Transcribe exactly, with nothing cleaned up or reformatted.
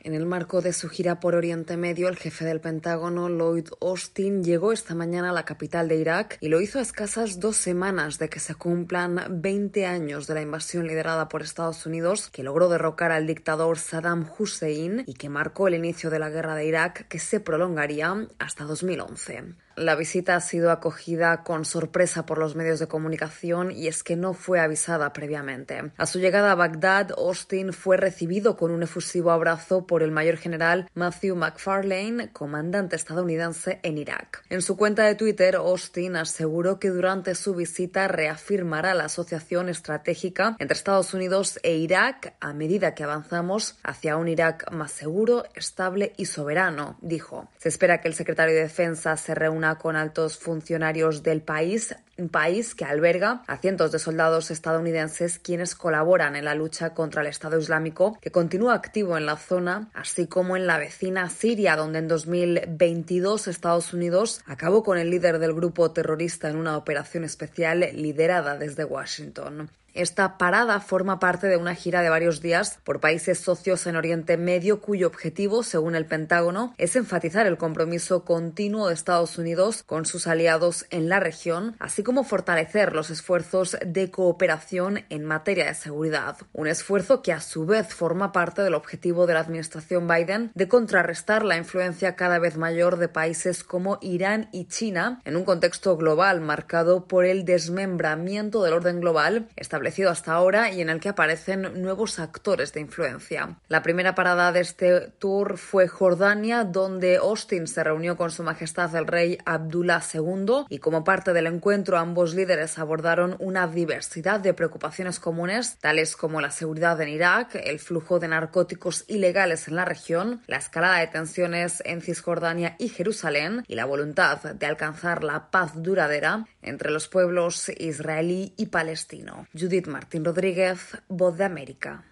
En el marco de su gira por Oriente Medio, el jefe del Pentágono, Lloyd Austin, llegó esta mañana a la capital de Irak y lo hizo a escasas dos semanas de que se cumplan veinte años de la invasión liderada por Estados Unidos, que logró derrocar al dictador Saddam Hussein y que marcó el inicio de la guerra de Irak, que se prolongaría hasta dos mil once. La visita ha sido acogida con sorpresa por los medios de comunicación y es que no fue avisada previamente. A su llegada a Bagdad, Austin fue recibido con un efusivo abrazo por el mayor general Matthew McFarlane, comandante estadounidense en Irak. En su cuenta de Twitter, Austin aseguró que durante su visita reafirmará la asociación estratégica entre Estados Unidos e Irak a medida que avanzamos hacia un Irak más seguro, estable y soberano, dijo. Se espera que el secretario de Defensa se reúna con altos funcionarios del país, un país que alberga a cientos de soldados estadounidenses quienes colaboran en la lucha contra el Estado Islámico, que continúa activo en la zona, así como en la vecina Siria, donde en dos mil veintidós Estados Unidos acabó con el líder del grupo terrorista en una operación especial liderada desde Washington. Esta parada forma parte de una gira de varios días por países socios en Oriente Medio, cuyo objetivo, según el Pentágono, es enfatizar el compromiso continuo de Estados Unidos con sus aliados en la región, así como fortalecer los esfuerzos de cooperación en materia de seguridad. Un esfuerzo que, a su vez, forma parte del objetivo de la administración Biden de contrarrestar la influencia cada vez mayor de países como Irán y China en un contexto global marcado por el desmembramiento del orden global establecido hasta ahora y en el que aparecen nuevos actores de influencia. La primera parada de este tour fue Jordania, donde Austin se reunió con Su Majestad el Rey Abdullah segundo y como parte del encuentro ambos líderes abordaron una diversidad de preocupaciones comunes, tales como la seguridad en Irak, el flujo de narcóticos ilegales en la región, la escalada de tensiones en Cisjordania y Jerusalén y la voluntad de alcanzar la paz duradera entre los pueblos israelí y palestino. Judith Martín Rodríguez, Voz de América.